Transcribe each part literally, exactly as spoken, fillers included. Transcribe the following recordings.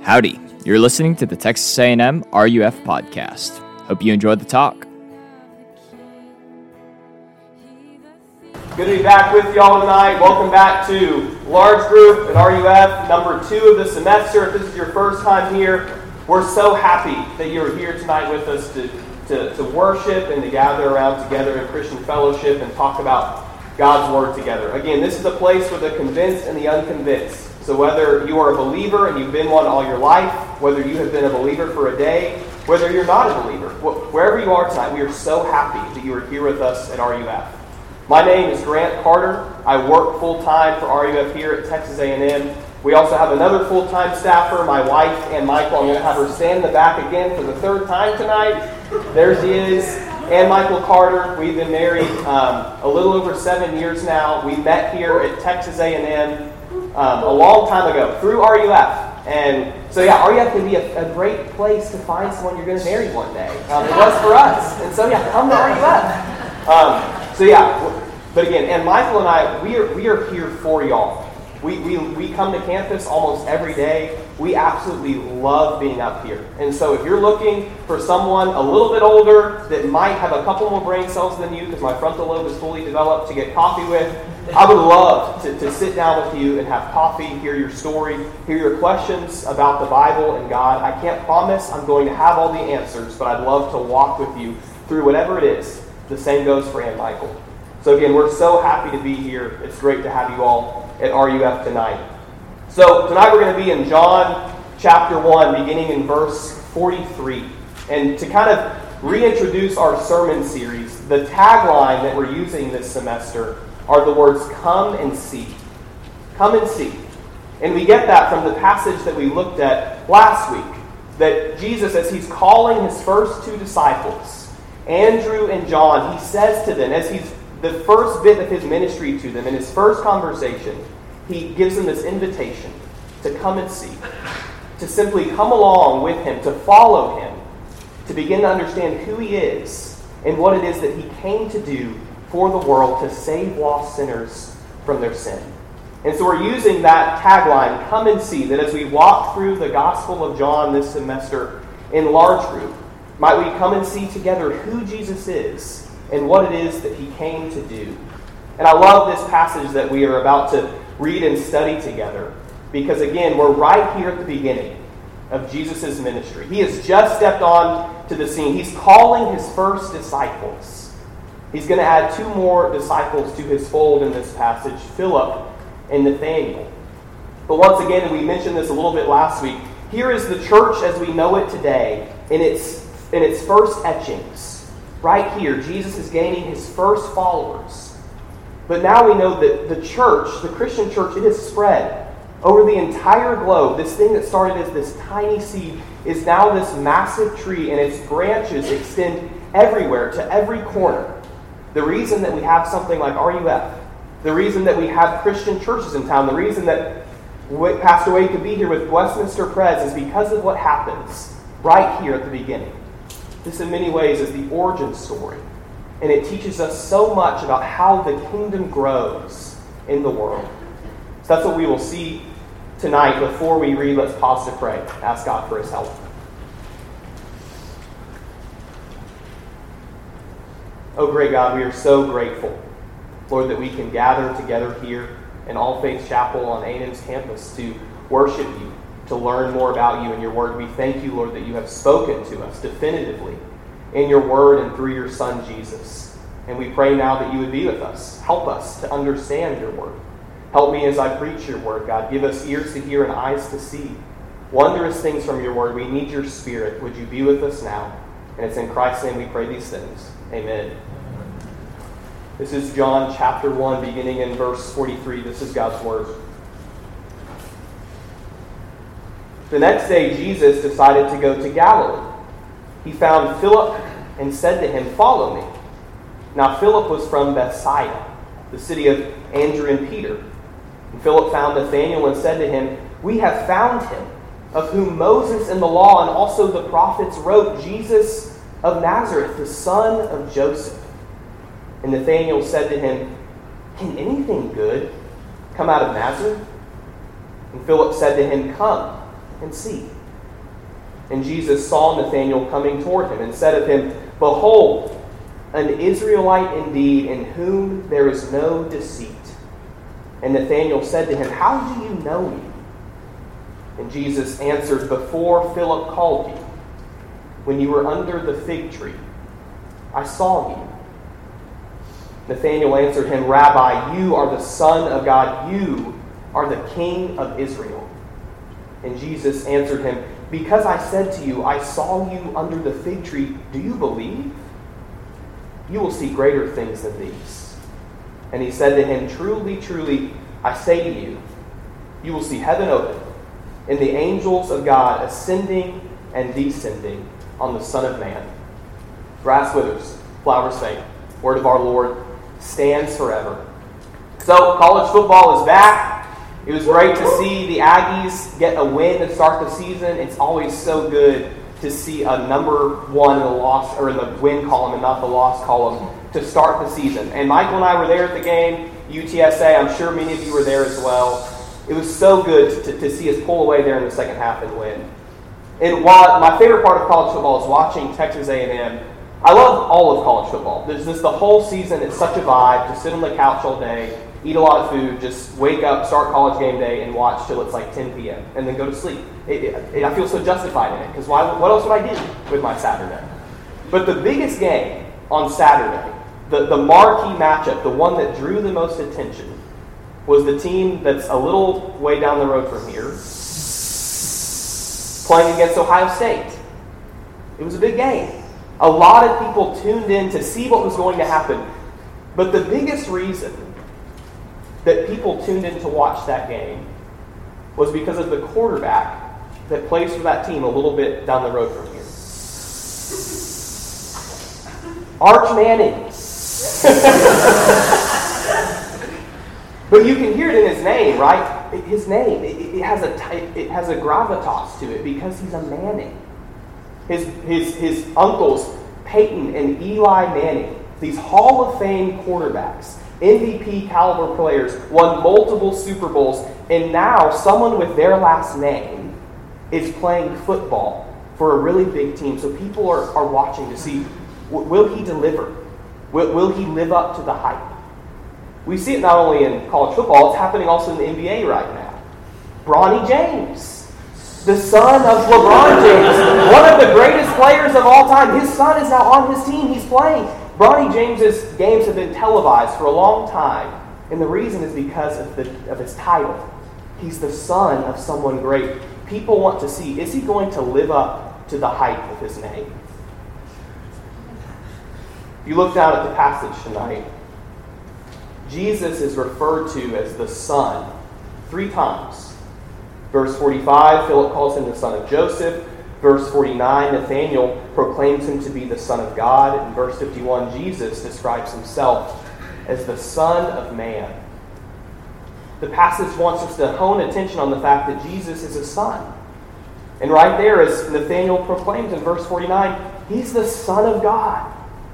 Howdy, you're listening to the Texas A and M R U F podcast. Hope you enjoyed the talk. Good to be back with y'all tonight. Welcome back to Large Group at R U F, number two of the semester. If this is your first time here, we're so happy that you're here tonight with us to, to, to worship and to gather around together in Christian fellowship and talk about God's Word together. Again, this is a place for the convinced and the unconvinced. So whether you are a believer and you've been one all your life, whether you have been a believer for a day, whether you're not a believer, wherever you are tonight, we are so happy that you are here with us at R U F. My name is Grant Carter. I work full-time for R U F here at Texas A and M. We also have another full-time staffer, my wife, Ann Michael. I'm going to have her stand in the back again for the third time tonight. There she is, Ann Michael Carter. We've been married um, a little over seven years now. We met here at Texas A and M um, a long time ago through R U F. And so yeah, R U F can be a, a great place to find someone you're going to marry one day. Um, it was for us. And so yeah, come to R U F. Um, so yeah, but again, and Michael and I, we are we are here for y'all. We, we we come to campus almost every day. We absolutely love being up here. And so if you're looking for someone a little bit older that might have a couple more brain cells than you, because my frontal lobe is fully developed, to get coffee with, I would love to, to sit down with you and have coffee, hear your story, hear your questions about the Bible and God. I can't promise I'm going to have all the answers, but I'd love to walk with you through whatever it is. The same goes for Ann Michael. So again, we're so happy to be here. It's great to have you all at R U F tonight. So tonight we're going to be in John chapter one, beginning in verse forty-three. And to kind of reintroduce our sermon series, the tagline that we're using this semester are the words, "Come and see." Come and see. And we get that from the passage that we looked at last week, that Jesus, as he's calling his first two disciples, Andrew and John, he says to them, as he's the first bit of his ministry to them, in his first conversation, he gives them this invitation to come and see, to simply come along with him, to follow him, to begin to understand who he is and what it is that he came to do for the world to save lost sinners from their sin. And so we're using that tagline, "Come and see," that as we walk through the Gospel of John this semester in large group, might we come and see together who Jesus is and what it is that he came to do. And I love this passage that we are about to read and study together, because again, we're right here at the beginning of Jesus' ministry. He has just stepped on to the scene. He's calling his first disciples. He's going to add two more disciples to his fold in this passage, Philip and Nathanael. But once again, and we mentioned this a little bit last week, here is the church as we know it today in its, in its first etchings. Right here, Jesus is gaining his first followers. But now we know that the church, the Christian church, it has spread over the entire globe. This thing that started as this tiny seed is now this massive tree, and its branches extend everywhere, to every corner. The reason that we have something like R U F, the reason that we have Christian churches in town, the reason that Pastor Wade could be here with Westminster Pres is because of what happens right here at the beginning. This in many ways is the origin story. And it teaches us so much about how the kingdom grows in the world. So that's what we will see tonight. Before we read, let's pause to pray. Ask God for his help. Oh, great God, we are so grateful, Lord, that we can gather together here in All Faith Chapel on A and M's campus to worship you, to learn more about you and your word. We thank you, Lord, that you have spoken to us definitively in your word and through your Son, Jesus. And we pray now that you would be with us. Help us to understand your word. Help me as I preach your word, God. Give us ears to hear and eyes to see wondrous things from your word. We need your Spirit. Would you be with us now? And it's in Christ's name we pray these things. Amen. This is John chapter one, beginning in verse forty-three. This is God's word. The next day, Jesus decided to go to Galilee. He found Philip and said to him, "Follow me." Now Philip was from Bethsaida, the city of Andrew and Peter. And Philip found Nathanael and said to him, "We have found him, of whom Moses in the law and also the prophets wrote, Jesus of Nazareth, the son of Joseph." And Nathanael said to him, "Can anything good come out of Nazareth?" And Philip said to him, "Come and see." And Jesus saw Nathanael coming toward him and said of him, "Behold, an Israelite indeed, in whom there is no deceit." And Nathanael said to him, "How do you know me?" And Jesus answered, "Before Philip called you, when you were under the fig tree, I saw you." Nathanael answered him, "Rabbi, you are the Son of God. You are the King of Israel." And Jesus answered him, "Because I said to you, I saw you under the fig tree, do you believe? You will see greater things than these." And he said to him, "Truly, truly, I say to you, you will see heaven open, and the angels of God ascending and descending on the Son of Man." Grass withers, flowers fade. Word of our Lord stands forever. So, college football is back. It was great to see the Aggies get a win to start the season. It's always so good to see a number one in the loss or in the win column and not the loss column to start the season. And Michael and I were there at the game. U T S A, I'm sure many of you were there as well. It was so good to, to see us pull away there in the second half and win. And while my favorite part of college football is watching Texas A and M, I love all of college football. There's just the whole season. It's such a vibe to sit on the couch all day, eat a lot of food, just wake up, start college game day, and watch till it's like ten p.m. and then go to sleep. It, it, it, I feel so justified in it because why? What else would I do with my Saturday? But the biggest game on Saturday, the, the marquee matchup, the one that drew the most attention, was the team that's a little way down the road from here, playing against Ohio State. It was a big game. A lot of people tuned in to see what was going to happen. But the biggest reason that people tuned in to watch that game was because of the quarterback that plays for that team a little bit down the road from here. Arch Manning. But you can hear it in his name, right? His name, it, it has a it has a gravitas to it because he's a Manning. His his his uncles, Peyton and Eli Manning, these Hall of Fame quarterbacks, M V P caliber players, won multiple Super Bowls, and now someone with their last name is playing football for a really big team. So people are, are watching to see, will he deliver? Will, will he live up to the hype? We see it not only in college football, it's happening also in the N B A right now. Bronny James, the son of LeBron James, one of the greatest players of all time. His son is now on his team. He's playing. Bronny James's games have been televised for a long time, and the reason is because of, the, of his title. He's the son of someone great. People want to see, is he going to live up to the hype of his name? If you look down at the passage tonight, Jesus is referred to as the Son three times. Verse forty-five, Philip calls him the son of Joseph. Verse forty-nine, Nathanael proclaims him to be the Son of God. In verse fifty-one, Jesus describes himself as the Son of Man. The passage wants us to hone attention on the fact that Jesus is a son. And right there, as Nathanael proclaims in verse forty-nine, he's the Son of God.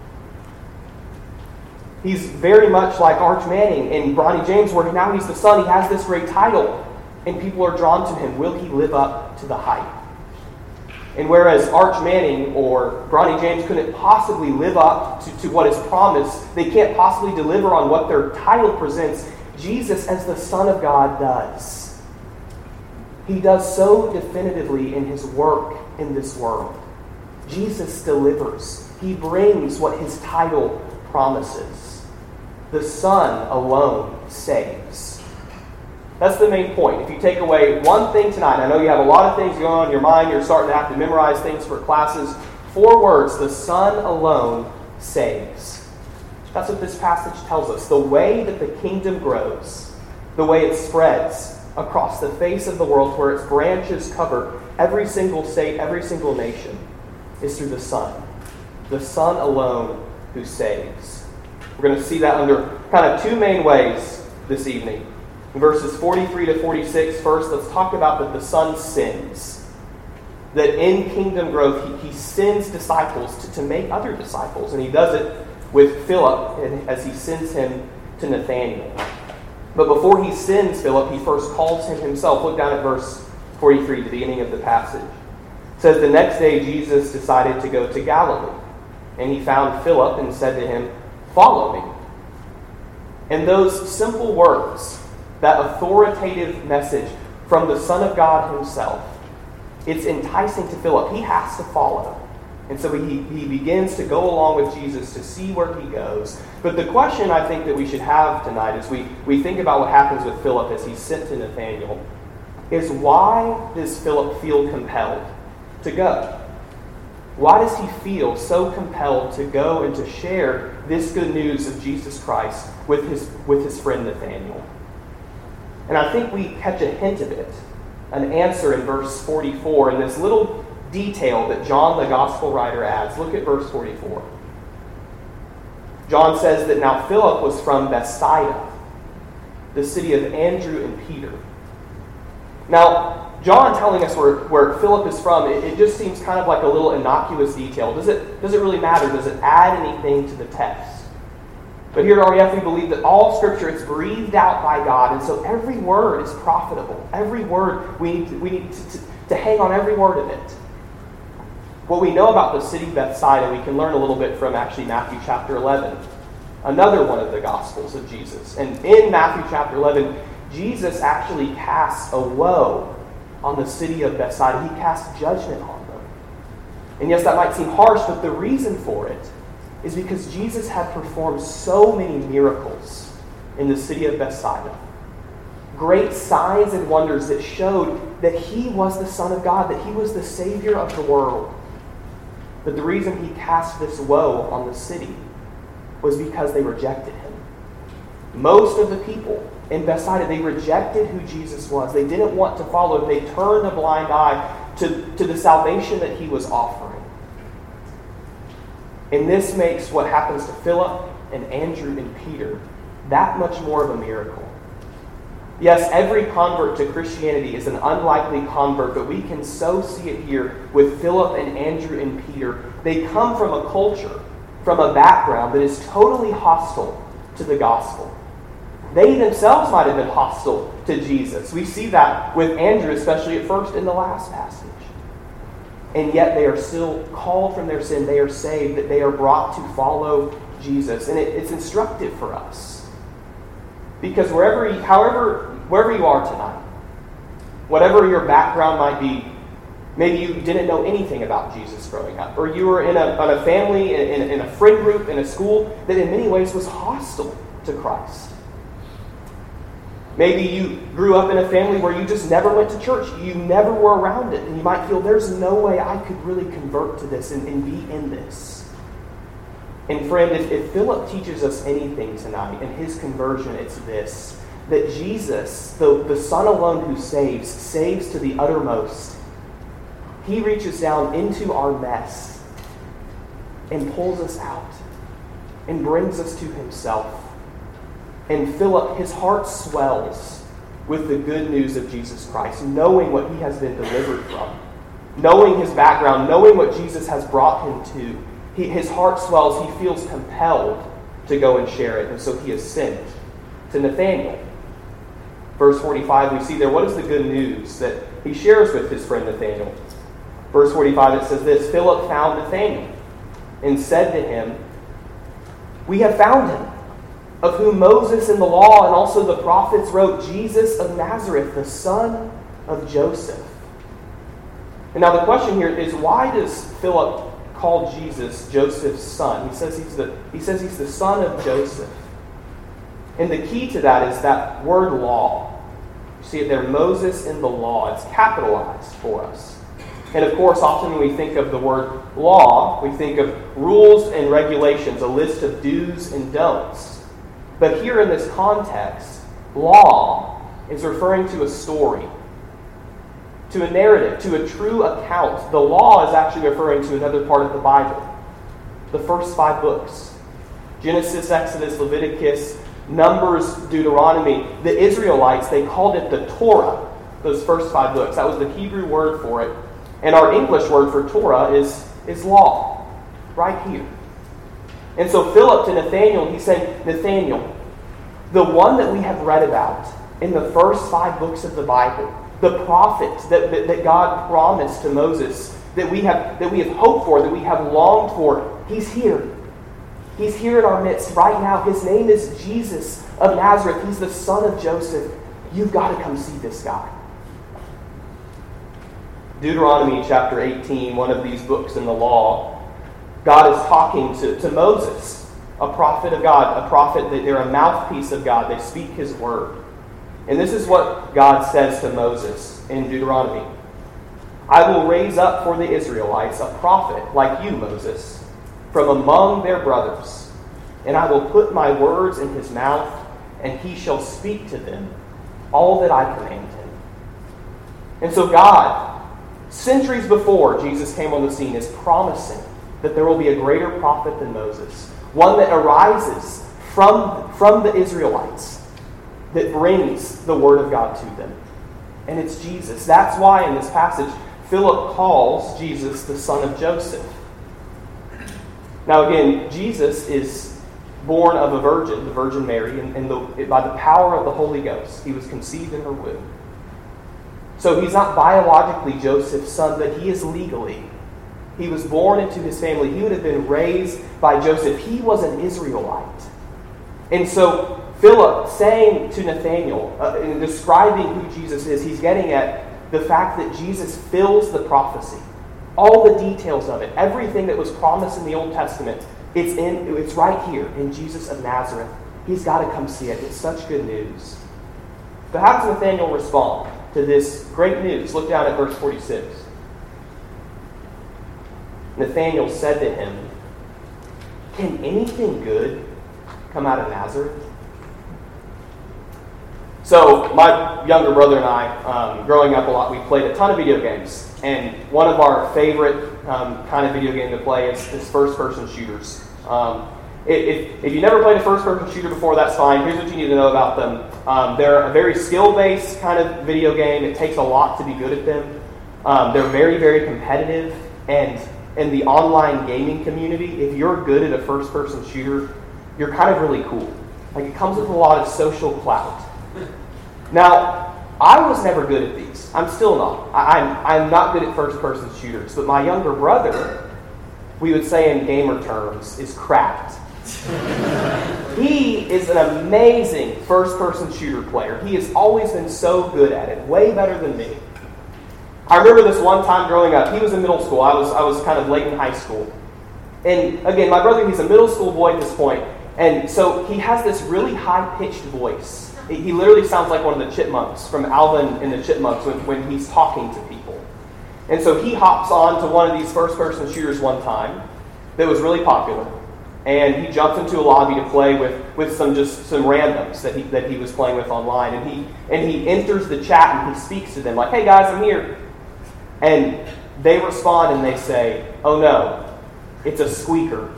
He's very much like Arch Manning and Bronny James, where now he's the son. He has this great title, and people are drawn to him. Will he live up to the hype? And whereas Arch Manning or Bronny James couldn't possibly live up to, to what is promised, they can't possibly deliver on what their title presents, Jesus as the Son of God does. He does so definitively in his work in this world. Jesus delivers. He brings what his title promises. The Son alone saves. That's the main point. If you take away one thing tonight, I know you have a lot of things going on in your mind, you're starting to have to memorize things for classes. Four words, the Son alone saves. That's what this passage tells us. The way that the kingdom grows, the way it spreads across the face of the world, where its branches cover every single state, every single nation, is through the Son. The Son alone who saves. We're going to see that under kind of two main ways this evening. In verses forty-three to forty-six, first, let's talk about that the Son sins. That in kingdom growth, he, he sends disciples to, to make other disciples. And he does it with Philip as he sends him to Nathanael. But before he sends Philip, he first calls him himself. Look down at verse forty-three, the beginning of the passage. It says, the next day Jesus decided to go to Galilee, and he found Philip and said to him, "Follow me." And those simple words, that authoritative message from the Son of God himself, it's enticing to Philip. He has to follow. And so he, he begins to go along with Jesus to see where he goes. But the question I think that we should have tonight as we, we think about what happens with Philip as he's sent to Nathanael is, why does Philip feel compelled to go? Why does he feel so compelled to go and to share this good news of Jesus Christ with his, with his friend Nathanael? And I think we catch a hint of it, an answer in verse forty-four, in this little detail that John the gospel writer adds. Look at verse forty-four. John says that now Philip was from Bethsaida, the city of Andrew and Peter. Now, John telling us where, where Philip is from, it, it just seems kind of like a little innocuous detail. Does it, does it really matter? Does it add anything to the text? But here at R E F we believe that all Scripture is breathed out by God, and so every word is profitable. Every word, we need to, we need to, to, to hang on every word of it. What we know about the city of Bethsaida, we can learn a little bit from actually Matthew chapter eleven, another one of the Gospels of Jesus. And in Matthew chapter eleven, Jesus actually casts a woe on the city of Bethsaida. He casts judgment on them. And yes, that might seem harsh, but the reason for it is because Jesus had performed so many miracles in the city of Bethsaida. Great signs and wonders that showed that he was the Son of God, that he was the Savior of the world. But the reason he cast this woe on the city was because they rejected him. Most of the people in Bethsaida, they rejected who Jesus was. They didn't want to follow him. They turned a blind eye to, to the salvation that he was offering. And this makes what happens to Philip and Andrew and Peter that much more of a miracle. Yes, every convert to Christianity is an unlikely convert, but we can so see it here with Philip and Andrew and Peter. They come from a culture, from a background that is totally hostile to the gospel. They themselves might have been hostile to Jesus. We see that with Andrew, especially at first in the last passage. And yet they are still called from their sin. They are saved, that they are brought to follow Jesus. And it, it's instructive for us. Because wherever, you, however, wherever you are tonight, whatever your background might be, maybe you didn't know anything about Jesus growing up, or you were in a, in a family, in, in a friend group, in a school that in many ways was hostile to Christ. Maybe you grew up in a family where you just never went to church. You never were around it. And you might feel, there's no way I could really convert to this and, and be in this. And friend, if, if Philip teaches us anything tonight in his conversion, it's this. That Jesus, the, the Son alone who saves, saves to the uttermost. He reaches down into our mess and pulls us out and brings us to himself. And Philip, his heart swells with the good news of Jesus Christ, knowing what he has been delivered from, knowing his background, knowing what Jesus has brought him to. He, his heart swells. He feels compelled to go and share it. And so he is sent to Nathanael. Verse forty-five, we see there, what is the good news that he shares with his friend Nathanael? Verse forty-five, it says this, Philip found Nathanael and said to him, "We have found him, of whom Moses in the law and also the prophets wrote, Jesus of Nazareth, the son of Joseph." And now the question here is, why does Philip call Jesus Joseph's son? He says he's the, he says he's the son of Joseph. And the key to that is that word law. You see it there, Moses in the law. It's capitalized for us. And of course, often when we think of the word law, we think of rules and regulations, a list of do's and don'ts. But here in this context, law is referring to a story, to a narrative, to a true account. The law is actually referring to another part of the Bible, the first five books. Genesis, Exodus, Leviticus, Numbers, Deuteronomy. The Israelites, they called it the Torah, those first five books. That was the Hebrew word for it. And our English word for Torah is, is law, right here. And so Philip to Nathanael, he said, Nathanael, the one that we have read about in the first five books of the Bible, the prophet that, that, that God promised to Moses, that we have that we have hoped for, that we have longed for. He's here. He's here in our midst right now. His name is Jesus of Nazareth. He's the son of Joseph. You've got to come see this guy. Deuteronomy chapter eighteen, one of these books in the law, God is talking to, to Moses, a prophet of God, a prophet that they're a mouthpiece of God. They speak his word. And this is what God says to Moses in Deuteronomy. I will raise up for the Israelites a prophet like you, Moses, from among their brothers, and I will put my words in his mouth, and he shall speak to them all that I command him. And so God, centuries before Jesus came on the scene, is promising that there will be a greater prophet than Moses, one that arises from, from the Israelites, that brings the word of God to them. And it's Jesus. That's why in this passage, Philip calls Jesus the son of Joseph. Now again, Jesus is born of a virgin, the Virgin Mary, and, and the, by the power of the Holy Ghost, he was conceived in her womb. So he's not biologically Joseph's son, but he is legally. He was born into his family. He would have been raised by Joseph. He was an Israelite. And so Philip saying to Nathanael, uh, in describing who Jesus is, he's getting at the fact that Jesus fills the prophecy. All the details of it, everything that was promised in the Old Testament, it's in, it's right here in Jesus of Nazareth. He's got to come see it. It's such good news. But how does Nathanael respond to this great news? Look down at verse forty-six. Nathanael said to him, "Can anything good come out of Nazareth?" So my younger brother and I, um, growing up a lot, we played a ton of video games. And one of our favorite um, kind of video game to play is, is first-person shooters. Um, if, if you never played a first-person shooter before, that's fine. Here's what you need to know about them. Um, they're a very skill-based kind of video game. It takes a lot to be good at them. Um, they're very, very competitive. And in the online gaming community, if you're good at a first-person shooter, you're kind of really cool. Like, it comes with a lot of social clout. Now, I was never good at these. I'm still not. I, I'm, I'm not good at first-person shooters. But my younger brother, we would say in gamer terms, is cracked. He is an amazing first-person shooter player. He has always been so good at it, way better than me. I remember this one time growing up. He was in middle school. I was, I was kind of late in high school. And again, my brother, he's a middle school boy at this point. And so he has this really high-pitched voice. He literally sounds like one of the chipmunks from Alvin and the Chipmunks when, when he's talking to people. And so he hops on to one of these first-person shooters one time that was really popular. And he jumps into a lobby to play with, with some just some randoms that he that he was playing with online. And he and he enters the chat and he speaks to them like, "Hey guys, I'm here." And they respond and they say, "Oh no, it's a squeaker."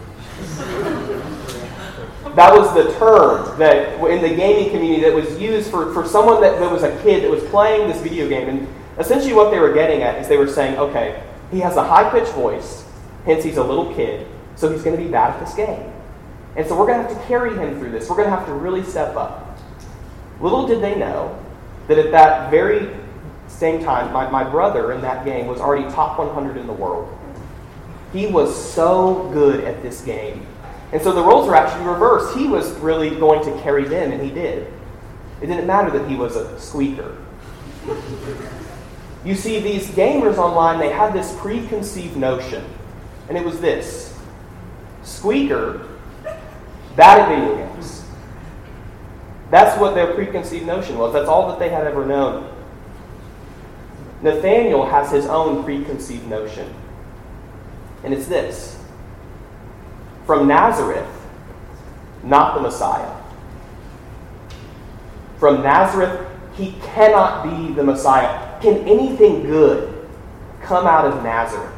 That was the term that in the gaming community that was used for, for someone that, that was a kid that was playing this video game. And essentially what they were getting at is they were saying, okay, he has a high-pitched voice, hence he's a little kid, so he's going to be bad at this game. And so we're going to have to carry him through this. We're going to have to really step up. Little did they know that at that very same time, my, my brother in that game was already top one hundred in the world. He was so good at this game. And so the roles were actually reversed. He was really going to carry them, and he did. It didn't matter that he was a squeaker. You see, these gamers online, they had this preconceived notion, and it was this. Squeaker, bad at video games. That's what their preconceived notion was. That's all that they had ever known. Nathanael has his own preconceived notion, and it's this. From Nazareth, not the Messiah. From Nazareth, he cannot be the Messiah. Can anything good come out of Nazareth?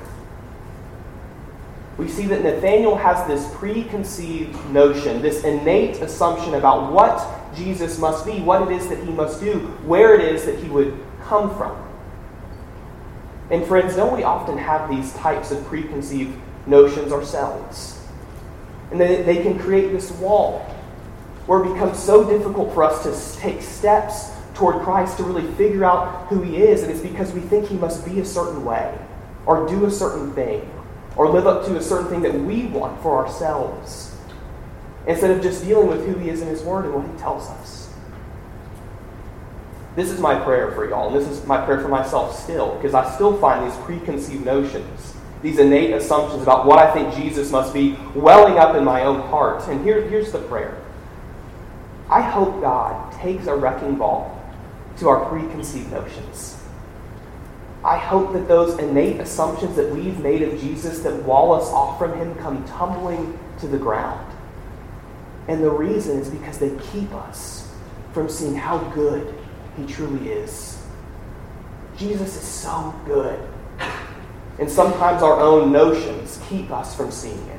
We see that Nathanael has this preconceived notion, this innate assumption about what Jesus must be, what it is that he must do, where it is that he would come from. And friends, don't we often have these types of preconceived notions ourselves? And they, they can create this wall where it becomes so difficult for us to take steps toward Christ to really figure out who he is, and it's because we think he must be a certain way, or do a certain thing, or live up to a certain thing that we want for ourselves, instead of just dealing with who he is in his word and what he tells us. This is my prayer for y'all, and this is my prayer for myself still, because I still find these preconceived notions, these innate assumptions about what I think Jesus must be, welling up in my own heart. And here, here's the prayer. I hope God takes a wrecking ball to our preconceived notions. I hope that those innate assumptions that we've made of Jesus that wall us off from him come tumbling to the ground. And the reason is because they keep us from seeing how good he truly is. Jesus is so good. And sometimes our own notions keep us from seeing it.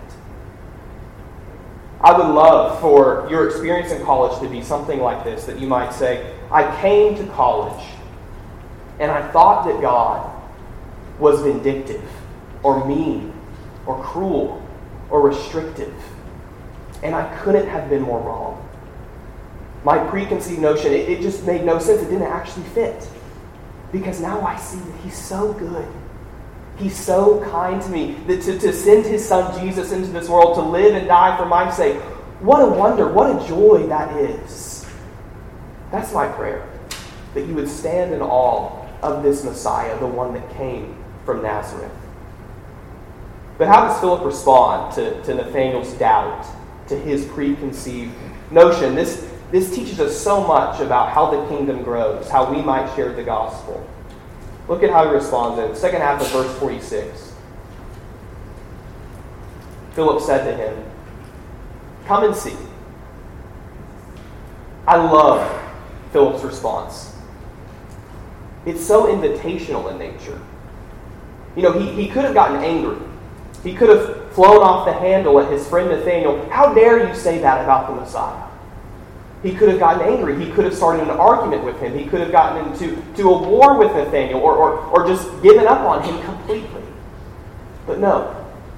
I would love for your experience in college to be something like this, that you might say, I came to college and I thought that God was vindictive or mean or cruel or restrictive. And I couldn't have been more wrong. My preconceived notion, it, it just made no sense. It didn't actually fit. Because now I see that he's so good. He's so kind to me, that to, to send his son Jesus into this world to live and die for my sake. What a wonder, what a joy that is. That's my prayer, that you would stand in awe of this Messiah, the one that came from Nazareth. But how does Philip respond to, to Nathanael's doubt, to his preconceived notion? This, this teaches us so much about how the kingdom grows, how we might share the gospel. Look at how he responds in the second half of verse forty-six. Philip said to him, "Come and see." I love Philip's response. It's so invitational in nature. You know, he, he could have gotten angry. He could have flown off the handle at his friend Nathanael. How dare you say that about the Messiah? He could have gotten angry. He could have started an argument with him. He could have gotten into to a war with Nathanael, or, or, or just given up on him completely. But no.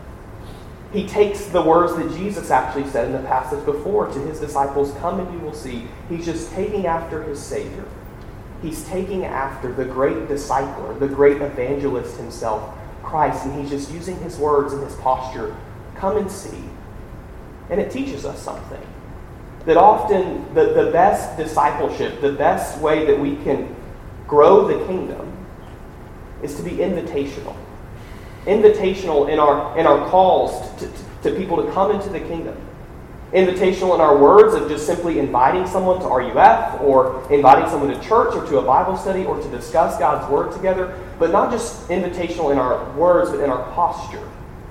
He takes the words that Jesus actually said in the passage before to his disciples, "Come and you will see." He's just taking after his Savior. He's taking after the great discipler, the great evangelist himself, Christ, and he's just using his words and his posture. Come and see. And it teaches us something. That often the, the best discipleship, the best way that we can grow the kingdom is to be invitational. Invitational in our in our calls to, to, to people to come into the kingdom. Invitational in our words of just simply inviting someone to R U F, or inviting someone to church or to a Bible study or to discuss God's word together. But not just invitational in our words, but in our posture.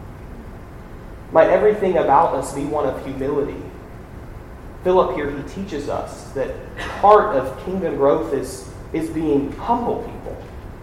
Might everything about us be one of humility. Philip here, he teaches us that part of kingdom growth is, is being humble people.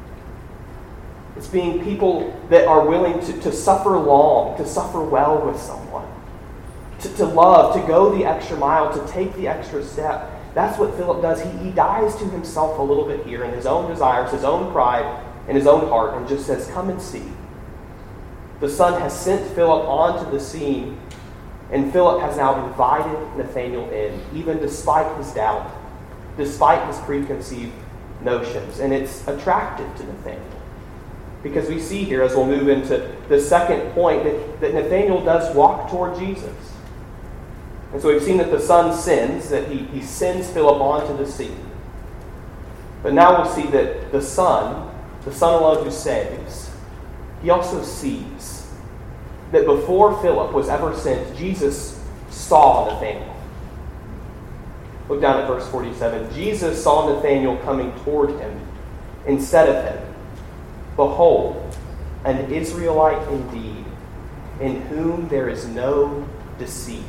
It's being people that are willing to, to suffer long, to suffer well with someone, to, to love, to go the extra mile, to take the extra step. That's what Philip does. He, he dies to himself a little bit here in his own desires, his own pride, and his own heart, and just says, "Come and see." The Son has sent Philip onto the scene, and Philip has now invited Nathanael in, even despite his doubt, despite his preconceived notions. And it's attractive to Nathanael. Because we see here, as we'll move into the second point, that, that Nathanael does walk toward Jesus. And so we've seen that the Son sends, that he, he sends Philip onto the scene. But now we'll see that the Son, the Son alone who saves, he also sees. That before Philip was ever sent, Jesus saw Nathanael. Look down at verse forty-seven. Jesus saw Nathanael coming toward him and said of him, "Behold, an Israelite indeed, in whom there is no deceit."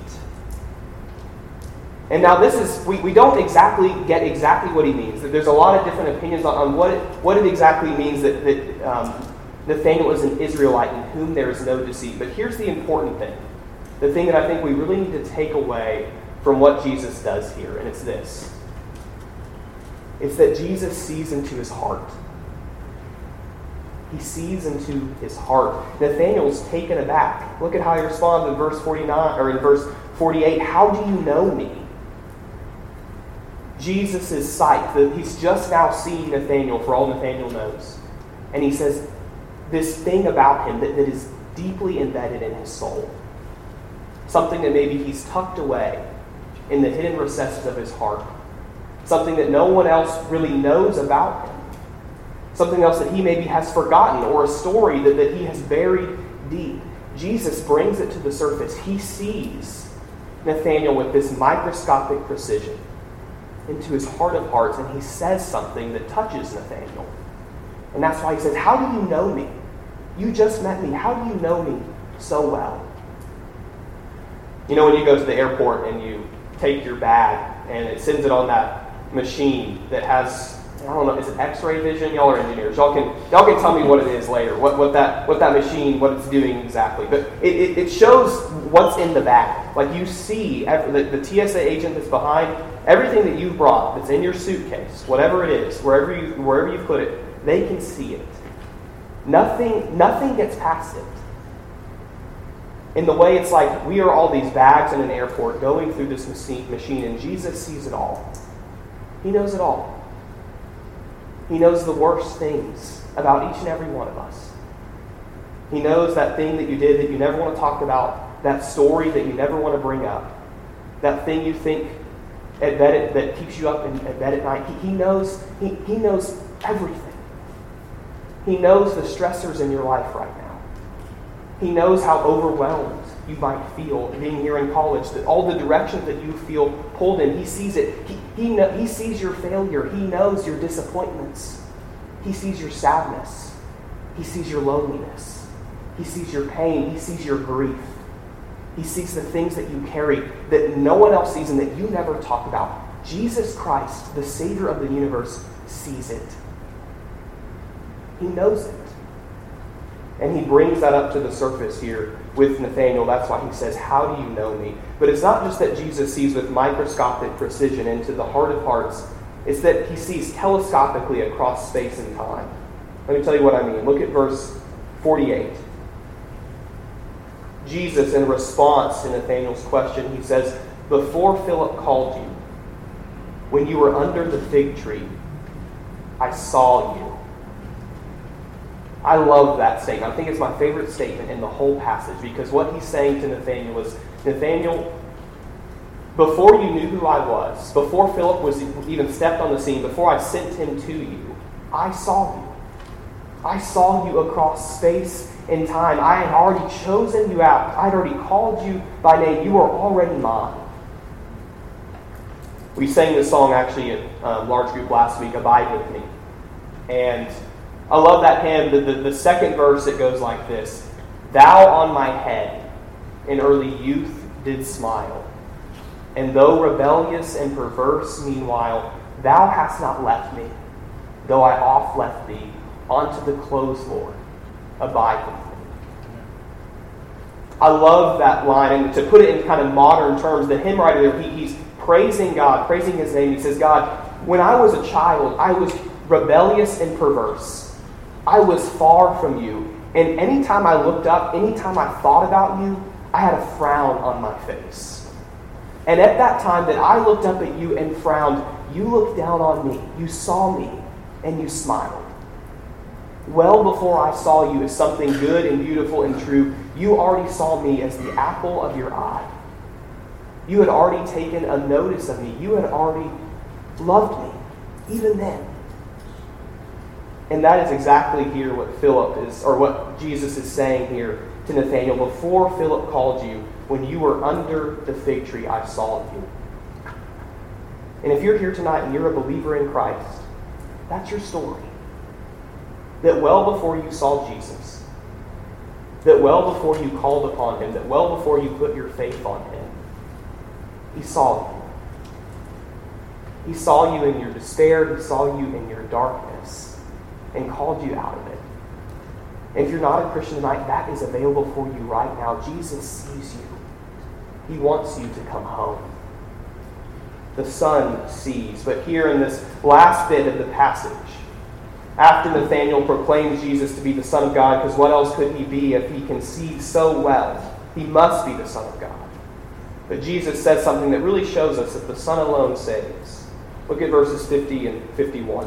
And now this is, we, we don't exactly get exactly what he means. There's a lot of different opinions on, on what, it, what it exactly means that, that um, Nathanael is an Israelite in whom there is no deceit. But here's the important thing. The thing that I think we really need to take away from what Jesus does here. And it's this. It's that Jesus sees into his heart. He sees into his heart. Nathanael's taken aback. Look at how he responds in verse forty-nine or in verse forty-eight. "How do you know me?" Jesus' sight. That he's just now seen Nathanael for all Nathanael knows. And he says this thing about him that, that is deeply embedded in his soul. Something that maybe he's tucked away in the hidden recesses of his heart. Something that no one else really knows about him. Something else that he maybe has forgotten, or a story that, that he has buried deep. Jesus brings it to the surface. He sees Nathanael with this microscopic precision into his heart of hearts, and he says something that touches Nathanael. And that's why he says, how do you know me? You just met me. How do you know me so well? You know when you go to the airport and you take your bag and it sends it on that machine that has, I don't know, is it X-ray vision? Y'all are engineers. Y'all can y'all can tell me what it is later, what, what that what that machine, what it's doing exactly. But it, it, it shows what's in the bag. Like you see every, the, the T S A agent that's behind, everything that you've brought that's in your suitcase, whatever it is, wherever you wherever you put it, they can see it. Nothing, nothing gets past it. In the way it's like we are all these bags in an airport going through this machine, and Jesus sees it all. He knows it all. He knows the worst things about each and every one of us. He knows that thing that you did that you never want to talk about, that story that you never want to bring up, that thing you think at bed that keeps you up in, at bed at night. He, he knows. He, he knows everything. He knows the stressors in your life right now. He knows how overwhelmed you might feel being here in college, that all the directions that you feel pulled in. He sees it. He, he, know, he sees your failure. He knows your disappointments. He sees your sadness. He sees your loneliness. He sees your pain. He sees your grief. He sees the things that you carry that no one else sees and that you never talk about. Jesus Christ, the Savior of the universe, sees it. He knows it. And he brings that up to the surface here with Nathanael. That's why he says, how do you know me? But it's not just that Jesus sees with microscopic precision into the heart of hearts. It's that he sees telescopically across space and time. Let me tell you what I mean. Look at verse forty-eight. Jesus, in response to Nathanael's question, he says, before Philip called you, when you were under the fig tree, I saw you. I love that statement. I think it's my favorite statement in the whole passage, because what he's saying to Nathanael is, Nathanael, before you knew who I was, before Philip was even stepped on the scene, before I sent him to you, I saw you. I saw you across space and time. I had already chosen you out. I had already called you by name. You were already mine. We sang this song actually at um, large group last week, Abide With Me. And I love that hymn. The, the, the second verse, it goes like this. Thou on my head in early youth did smile, and though rebellious and perverse meanwhile, thou hast not left me, though I oft left thee, onto the close, Lord, abide with me. I love that line, and to put it in kind of modern terms, the hymn writer there, he, he's praising God, praising his name. He says, God, when I was a child, I was rebellious and perverse. I was far from you. And anytime I looked up, anytime I thought about you, I had a frown on my face. And at that time that I looked up at you and frowned, you looked down on me. You saw me and you smiled. Well before I saw you as something good and beautiful and true, you already saw me as the apple of your eye. You had already taken a notice of me. You had already loved me, even then. And that is exactly here what Philip is, or what Jesus is saying here to Nathanael. Before Philip called you, when you were under the fig tree, I saw you. And if you're here tonight and you're a believer in Christ, that's your story. That well before you saw Jesus, that well before you called upon him, that well before you put your faith on him, he saw you. He saw you in your despair. He saw you in your darkness and called you out of it. And if you're not a Christian tonight, that is available for you right now. Jesus sees you. He wants you to come home. The Son sees. But here in this last bit of the passage, after Nathanael proclaims Jesus to be the Son of God, because what else could he be if he can see so well? He must be the Son of God. But Jesus says something that really shows us that the Son alone saves. Look at verses fifty and fifty-one.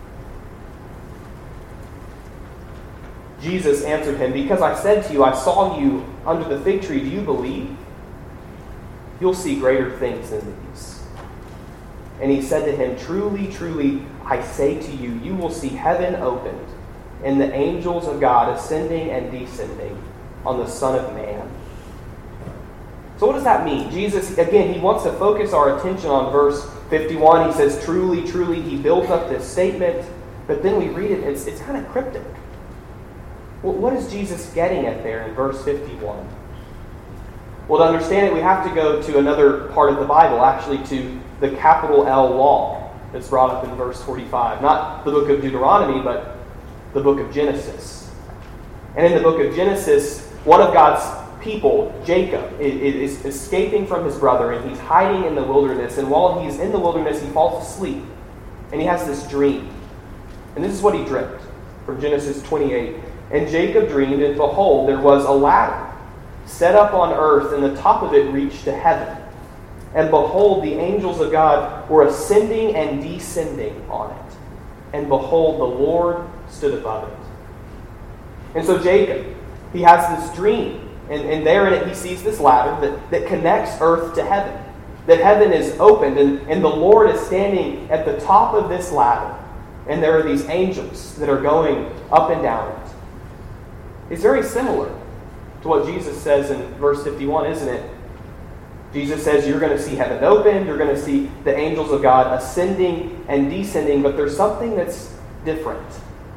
Jesus answered him, "Because I said to you, I saw you under the fig tree, do you believe? You'll see greater things than these." And he said to him, "Truly, truly, I say to you, you will see heaven opened, and the angels of God ascending and descending on the Son of Man." So what does that mean? Jesus, again, he wants to focus our attention on verse fifty-one. He says, "Truly, truly," he builds up this statement, but then we read it, it's, it's kind of cryptic. Well, what is Jesus getting at there in verse fifty-one? Well, to understand it, we have to go to another part of the Bible, actually to the capital L law that's brought up in verse forty-five. Not the book of Deuteronomy, but the book of Genesis. And in the book of Genesis, one of God's people, Jacob, is escaping from his brother, and he's hiding in the wilderness. And while he's in the wilderness, he falls asleep, and he has this dream. And this is what he dreamt from Genesis twenty-eight. "And Jacob dreamed, and behold, there was a ladder set up on earth, and the top of it reached to heaven. And behold, the angels of God were ascending and descending on it. And behold, the Lord stood above it." And so Jacob, he has this dream. And, and there in it, he sees this ladder that, that connects earth to heaven. That heaven is opened, and, and the Lord is standing at the top of this ladder. And there are these angels that are going up and down it. It's very similar to what Jesus says in verse fifty-one, isn't it? Jesus says you're going to see heaven opened, you're going to see the angels of God ascending and descending, but there's something that's different.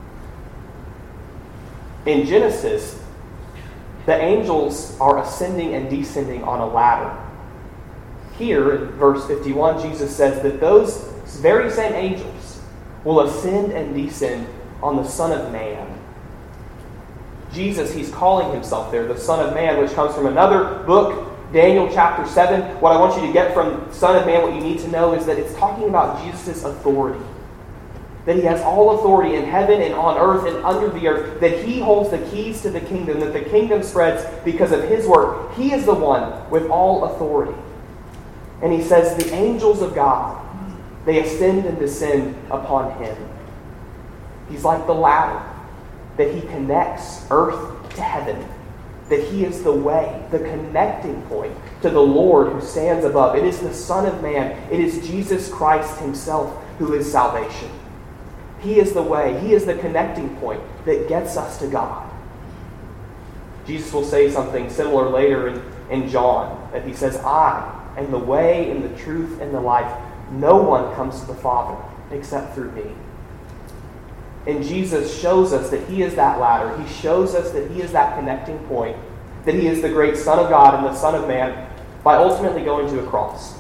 In Genesis, the angels are ascending and descending on a ladder. Here, in verse fifty-one, Jesus says that those very same angels will ascend and descend on the Son of Man. Jesus, he's calling himself there the Son of Man, which comes from another book, Daniel chapter seven. What I want you to get from Son of Man, what you need to know, is that it's talking about Jesus' authority. That he has all authority in heaven and on earth and under the earth. That he holds the keys to the kingdom. That the kingdom spreads because of his work. He is the one with all authority. And he says the angels of God, they ascend and descend upon him. He's like the ladder. That he connects earth to heaven. That he is the way, the connecting point to the Lord who stands above. It is the Son of Man. It is Jesus Christ himself who is salvation. He is the way. He is the connecting point that gets us to God. Jesus will say something similar later in, in John. That he says, "I am the way and the truth and the life. No one comes to the Father except through me." And Jesus shows us that he is that ladder. He shows us that he is that connecting point. That he is the great Son of God and the Son of Man by ultimately going to a cross.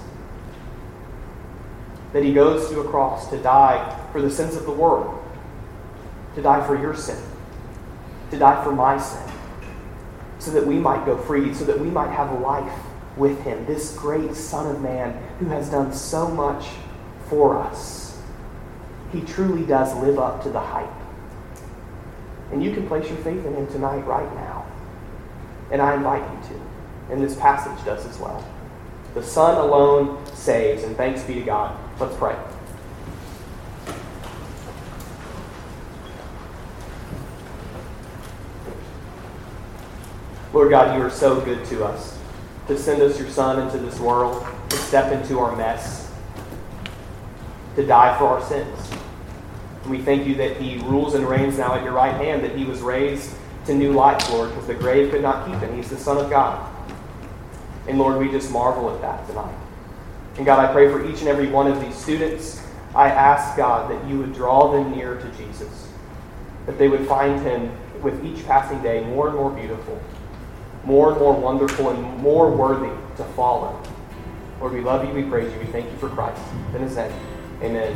That he goes to a cross to die for the sins of the world. To die for your sin. To die for my sin. So that we might go free. So that we might have life with him. This great Son of Man who has done so much for us. He truly does live up to the hype. And you can place your faith in him tonight, right now. And I invite you to. And this passage does as well. The Son alone saves, and thanks be to God. Let's pray. Lord God, you are so good to us. To send us your Son into this world, to step into our mess, to die for our sins. And we thank you that he rules and reigns now at your right hand, that he was raised to new life, Lord, because the grave could not keep him. He's the Son of God. And Lord, we just marvel at that tonight. And God, I pray for each and every one of these students. I ask, God, that you would draw them near to Jesus. That they would find him with each passing day more and more beautiful, more and more wonderful, and more worthy to follow. Lord, we love you, we praise you, we thank you for Christ. In his name, amen.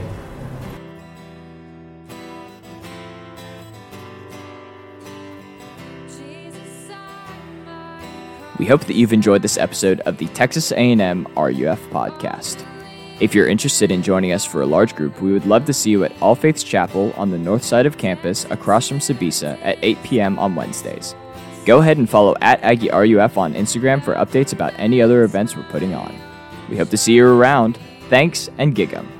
We hope that you've enjoyed this episode of the Texas A and M R U F podcast. If you're interested in joining us for a large group, we would love to see you at All Faiths Chapel on the north side of campus across from Sabisa at eight p.m. on Wednesdays. Go ahead and follow at Aggie R U F on Instagram for updates about any other events we're putting on. We hope to see you around. Thanks, and gig 'em.